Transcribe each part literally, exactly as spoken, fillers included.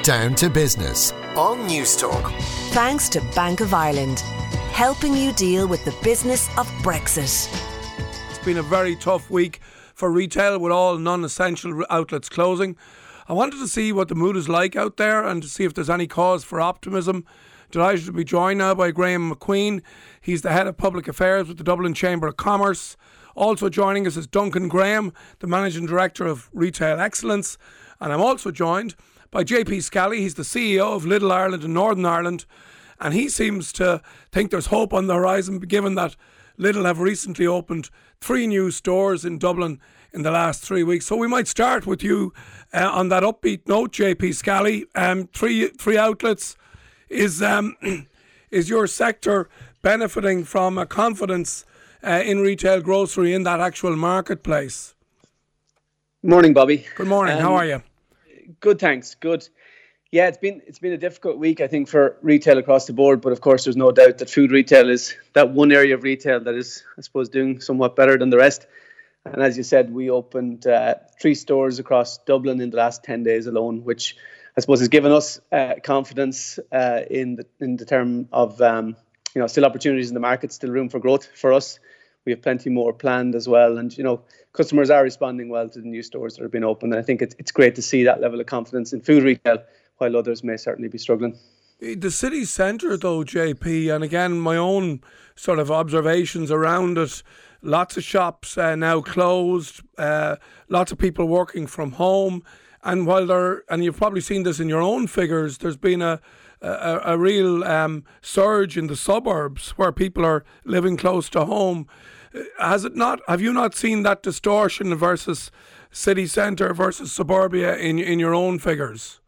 Down to Business on Newstalk. Thanks to Bank of Ireland, helping you deal with the business of Brexit. It's been a very tough week for retail with all non-essential outlets closing. I wanted to see what the mood is like out there and to see if there's any cause for optimism. Delighted to be joined now by Graham McQueen. He's the Head of Public Affairs with the Dublin Chamber of Commerce. Also joining us is Duncan Graham, the Managing Director of Retail Excellence. And I'm also joined by J P Scally. He's the C E O of Lidl Ireland in Northern Ireland. And he seems to think there's hope on the horizon, given that Lidl have recently opened three new stores in Dublin in the last three weeks. So we might start with you uh, on that upbeat note, J P Scally. Um, three three outlets. Is um, is your sector benefiting from a confidence uh, in retail grocery in that actual marketplace? Morning, Bobby. Good morning. Um, How are you? Good, thanks. Good. Yeah, it's been it's been a difficult week, I think, for retail across the board. But of course, there's no doubt that food retail is that one area of retail that is, I suppose, doing somewhat better than the rest. And as you said, we opened uh, three stores across Dublin in the last ten days alone, which I suppose has given us uh, confidence uh, in the in the term of um, you know still opportunities in the market, still room for growth for us. We have plenty more planned as well, and you know customers are responding well to the new stores that have been opened. And I think it's it's great to see that level of confidence in food retail, while others may certainly be struggling. The city centre, though, J P, and again my own sort of observations around it. Lots of shops uh, now closed. Uh, lots of people working from home. And while there, and you've probably seen this in your own figures, there's been a a, a real um, surge in the suburbs where people are living close to home. Has it not? Have you not seen that distortion versus city centre versus suburbia in in your own figures?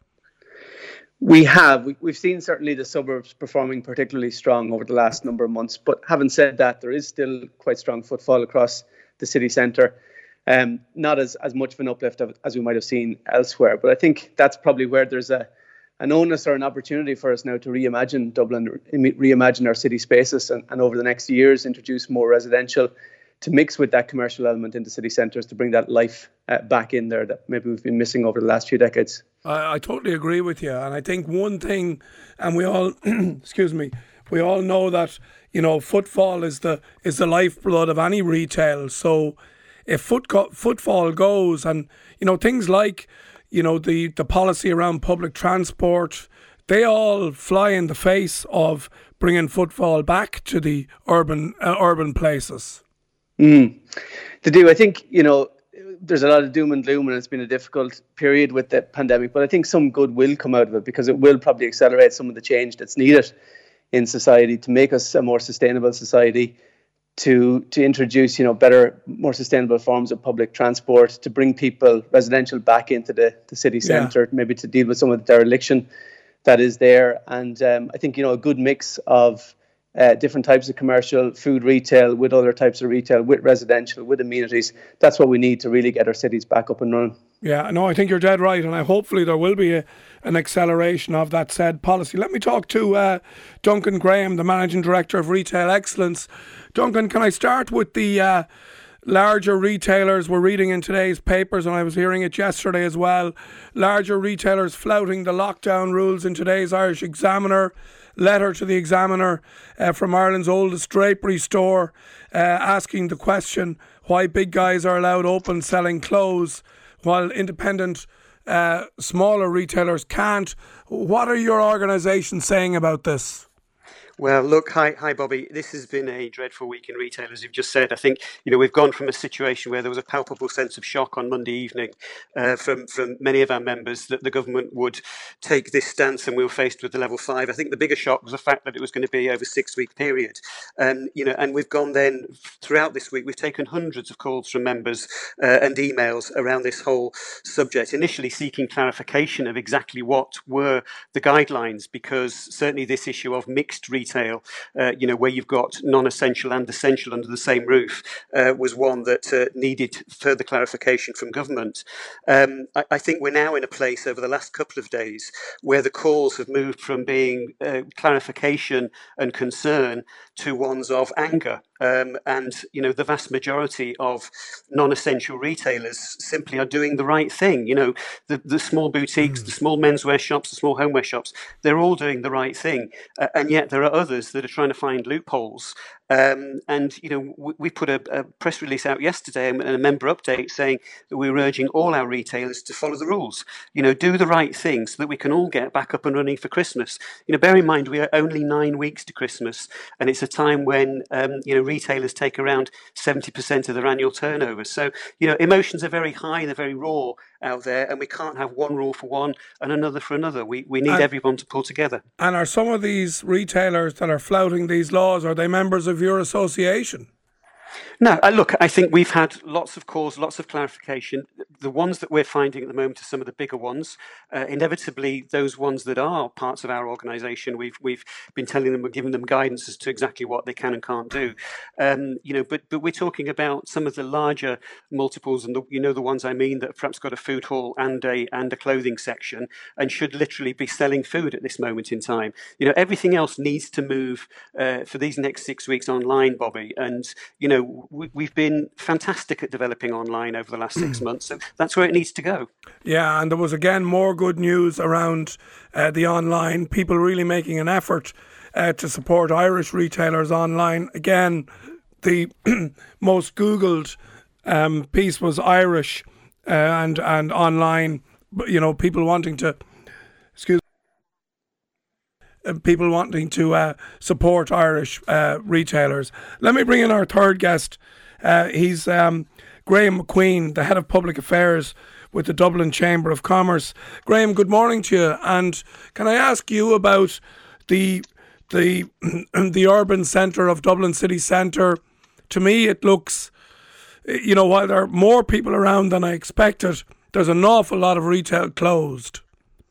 We have. We, we've seen certainly the suburbs performing particularly strong over the last number of months. But having said that, there is still quite strong footfall across the city centre. Um, not as, as much of an uplift of, as we might have seen elsewhere. But I think that's probably where there's a an onus or an opportunity for us now to reimagine Dublin, re- reimagine our city spaces, and, and over the next years introduce more residential to mix with that commercial element into city centres to bring that life uh, back in there that maybe we've been missing over the last few decades. I, I totally agree with you. And I think one thing, and we all, excuse me, we all know that, you know, footfall is the is the lifeblood of any retail. So if foot footfall goes, and you know things like you know the, the policy around public transport, they all fly in the face of bringing footfall back to the urban uh, urban places. Mm. They do. I think you know there's a lot of doom and gloom, and it's been a difficult period with the pandemic. But I think some good will come out of it, because it will probably accelerate some of the change that's needed in society to make us a more sustainable society. To to introduce, you know, better, more sustainable forms of public transport, to bring people, residential, back into the, the city centre, yeah. maybe to deal with some of the dereliction that is there. And um, I think, you know, a good mix of uh, different types of commercial, food retail, with other types of retail, with residential, with amenities. That's what we need to really get our cities back up and running. Yeah, no, I think you're dead right, and I hopefully there will be a, an acceleration of that said policy. Let me talk to uh, Duncan Graham, the Managing Director of Retail Excellence. Duncan, can I start with the uh, larger retailers? We're reading in today's papers, and I was hearing it yesterday as well, larger retailers flouting the lockdown rules in today's Irish Examiner. Letter to the Examiner uh, from Ireland's oldest drapery store uh, asking the question why big guys are allowed open selling clothes while independent uh, smaller retailers can't. What are your organisation saying about this? Well, look, hi, hi, Bobby. This has been a dreadful week in retail, as you've just said. I think, you know, we've gone from a situation where there was a palpable sense of shock on Monday evening uh, from, from many of our members that the government would take this stance, and we were faced with the level five. I think the bigger shock was the fact that it was going to be over a six-week period. Um, you know, and we've gone then throughout this week, we've taken hundreds of calls from members uh, and emails around this whole subject, initially seeking clarification of exactly what were the guidelines, because certainly this issue of mixed retail Retail, uh, you know, where you've got non-essential and essential under the same roof, uh, was one that uh, needed further clarification from government. Um, I, I think we're now in a place over the last couple of days where the calls have moved from being uh, clarification and concern to ones of anger Um, and, you know, the vast majority of non-essential retailers simply are doing the right thing. You know, the, the small boutiques, mm. the small menswear shops, the small homeware shops, they're all doing the right thing. Uh, and yet there are others that are trying to find loopholes. Um, and, you know, we, we put a, a press release out yesterday and a member update saying that we're urging all our retailers to follow the rules, you know, do the right thing so that we can all get back up and running for Christmas. You know, bear in mind, we are only nine weeks to Christmas, and it's a time when, um, you know, retailers take around seventy percent of their annual turnover. So, you know, emotions are very high, they're very raw out there, and we can't have one rule for one and another for another. We we need and, everyone to pull together. And are some of these retailers that are flouting these laws, are they members of your association? No, uh, look, I think we've had lots of calls, lots of clarification. The ones that we're finding at the moment are some of the bigger ones. Uh, inevitably, those ones that are parts of our organisation, we've we've been telling them, we're giving them guidance as to exactly what they can and can't do. Um, you know, but but we're talking about some of the larger multiples, and the, you know the ones I mean, that have perhaps got a food hall and a and a clothing section, and should literally be selling food at this moment in time. You know, everything else needs to move uh, for these next six weeks online, Bobby, and you know. We've been fantastic at developing online over the last six months, so that's where it needs to go. Yeah, and there was again more good news around uh, the online, people really making an effort uh, to support Irish retailers online. Again, the most Googled um, piece was Irish uh, and, and online, you know, people wanting to, excuse people wanting to uh, support Irish uh, retailers. Let me bring in our third guest. Uh, he's um, Graham McQueen, the Head of Public Affairs with the Dublin Chamber of Commerce. Graham, good morning to you. And can I ask you about the the the urban centre of Dublin city centre? To me, it looks, you know, while there are more people around than I expected, there's an awful lot of retail closed.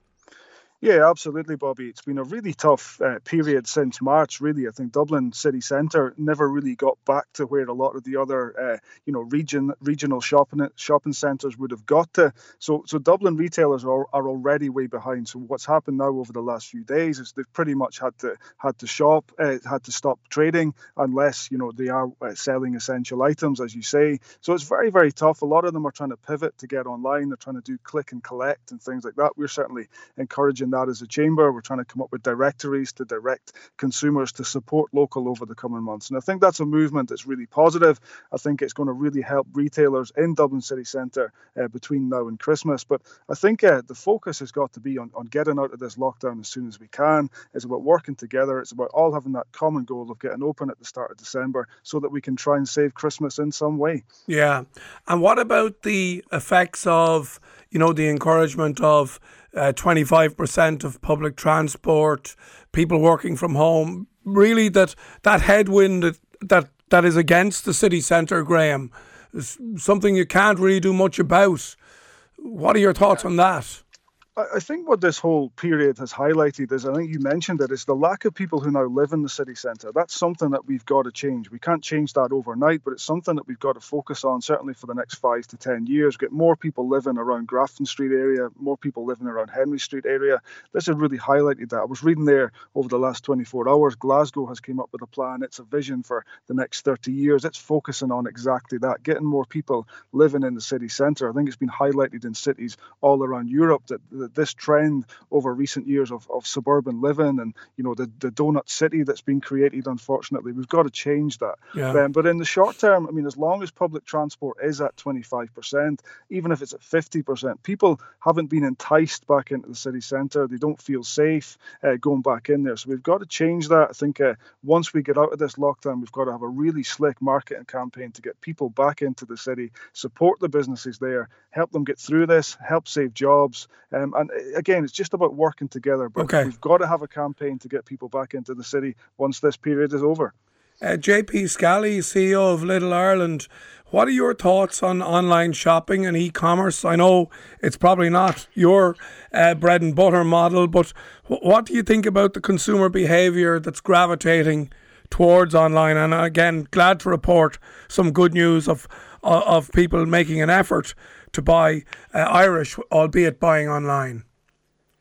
Yeah, absolutely, Bobby. It's been a really tough uh, period since March, really. I think Dublin city centre never really got back to where a lot of the other, uh, you know, region regional shopping shopping centres would have got to. So, so Dublin retailers are, are already way behind. So, what's happened now over the last few days is they've pretty much had to had to shop, uh, had to stop trading unless you know they are uh, selling essential items, as you say. So, it's very, very tough. A lot of them are trying to pivot to get online. They're trying to do click and collect and things like that. We're certainly encouraging that as a chamber. We're trying to come up with directories to direct consumers to support local over the coming months. And I think that's a movement that's really positive. I think it's going to really help retailers in Dublin city centre uh, between now and Christmas. But I think uh, the focus has got to be on, on getting out of this lockdown as soon as we can. It's about working together. It's about all having that common goal of getting open at the start of December so that we can try and save Christmas in some way. Yeah. And what about the effects of, you know, the encouragement of Uh, twenty-five percent of public transport, people working from home, really that, that headwind that, that, that is against the city centre, Graham, is something you can't really do much about. What are your thoughts on that? I think what this whole period has highlighted is, I think you mentioned it, is the lack of people who now live in the city centre. That's something that we've got to change. We can't change that overnight, but it's something that we've got to focus on, certainly for the next five to ten years. Get more people living around Grafton Street area, more people living around Henry Street area. This has really highlighted that. I was reading there over the last twenty-four hours, Glasgow has came up with a plan. It's a vision for the next thirty years. It's focusing on exactly that, getting more people living in the city centre. I think it's been highlighted in cities all around Europe that, that this trend over recent years of, of suburban living and, you know, the, the donut city that's been created, unfortunately, we've got to change that. Yeah. Um, but in the short term, I mean, as long as public transport is at twenty-five percent, even if it's at fifty percent, people haven't been enticed back into the city centre. They don't feel safe uh, going back in there. So we've got to change that. I think uh, once we get out of this lockdown, we've got to have a really slick marketing campaign to get people back into the city, support the businesses there, help them get through this, help save jobs. Um, and again, it's just about working together. But okay. We've got to have a campaign to get people back into the city once this period is over. Uh, J P Scally, C E O of Little Ireland, what are your thoughts on online shopping and e-commerce? I know it's probably not your uh, bread and butter model, but w- what do you think about the consumer behaviour that's gravitating towards online? And again, glad to report some good news of uh, of people making an effort to buy uh, Irish, albeit buying online.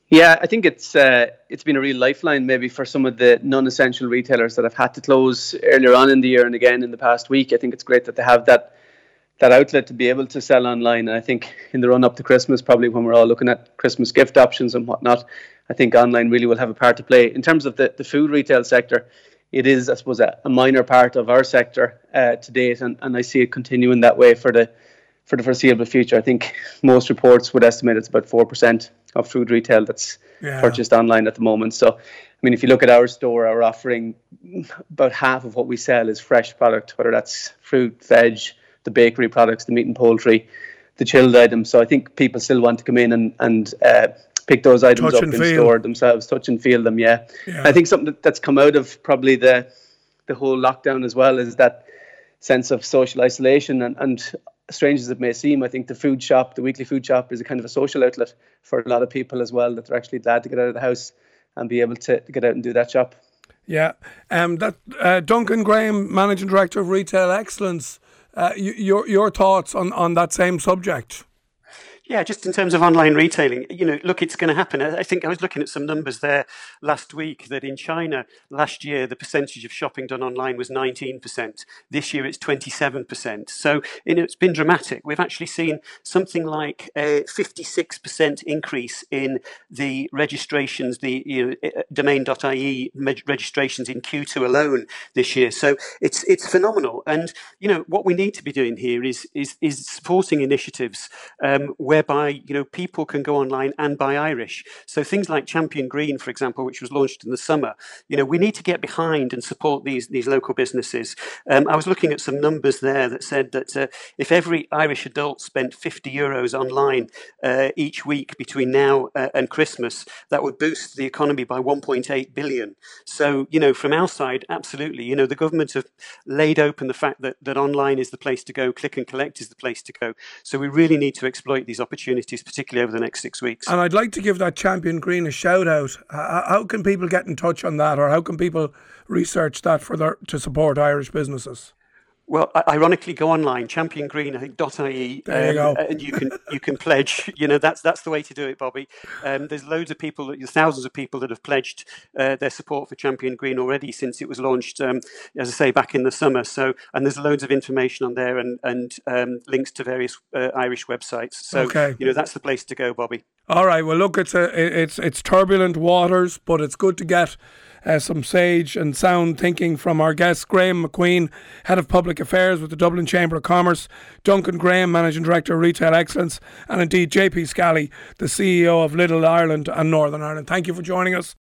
Yeah, I think it's uh, it's been a real lifeline maybe for some of the non-essential retailers that have had to close earlier on in the year and again in the past week. I think it's great that they have that that outlet to be able to sell online. And I think in the run up to Christmas, probably when we're all looking at Christmas gift options and whatnot, I think online really will have a part to play. In terms of the, the food retail sector, it is, I suppose, a, a minor part of our sector uh, to date, and, and I see it continuing that way for the for the foreseeable future. I think most reports would estimate it's about four percent of food retail that's yeah. purchased online at the moment. So, I mean, if you look at our store, our offering, about half of what we sell is fresh product, whether that's fruit, veg, the bakery products, the meat and poultry, the chilled items. So I think people still want to come in and, and uh, pick those items touch up in feel. store themselves, touch and feel them, yeah. yeah. I think something that's come out of probably the the whole lockdown as well is that sense of social isolation, and, and strange as it may seem, I think the food shop, the weekly food shop, is a kind of a social outlet for a lot of people as well, that they're actually glad to get out of the house and be able to, to get out and do that shop. Yeah. Um, that uh, Duncan Graham, Managing Director of Retail Excellence, uh, you, your your thoughts on, on that same subject? Yeah, just in terms of online retailing, you know, look, it's going to happen. I think I was looking at some numbers there last week that in China last year, the percentage of shopping done online was nineteen percent. This year, it's twenty-seven percent. So, you know, it's been dramatic. We've actually seen something like a fifty-six percent increase in the registrations, the you know, domain dot I E registrations in Q two alone this year. So it's it's phenomenal. And, you know, what we need to be doing here is is, is supporting initiatives um, where whereby, you know, people can go online and buy Irish. So things like Champion Green, for example, which was launched in the summer, you know, we need to get behind and support these these local businesses. Um, I was looking at some numbers there that said that uh, if every Irish adult spent fifty euros online uh, each week between now uh, and Christmas, that would boost the economy by one point eight billion. So, you know, from our side, absolutely, you know, the government have laid open the fact that, that online is the place to go, click and collect is the place to go. So we really need to exploit these opportunities, particularly over the next six weeks. And I'd like to give that Champion Green a shout out. How can people get in touch on that, or how can people research that for their, to support Irish businesses? Well, ironically, go online, Champion Green, I think .ie, there you um, go. and you can you can pledge. You know, that's that's the way to do it, Bobby. Um, there's loads of people, thousands of people that have pledged uh, their support for Champion Green already since it was launched, um, as I say, back in the summer. So, and there's loads of information on there and and um, links to various uh, Irish websites. So, okay. you know, that's the place to go, Bobby. All right. Well, look, it's a it's it's turbulent waters, but it's good to get Uh, some sage and sound thinking from our guests. Graham McQueen, Head of Public Affairs with the Dublin Chamber of Commerce, Duncan Graham, Managing Director of Retail Excellence, and indeed J P Scally, the C E O of Lidl Ireland and Northern Ireland. Thank you for joining us.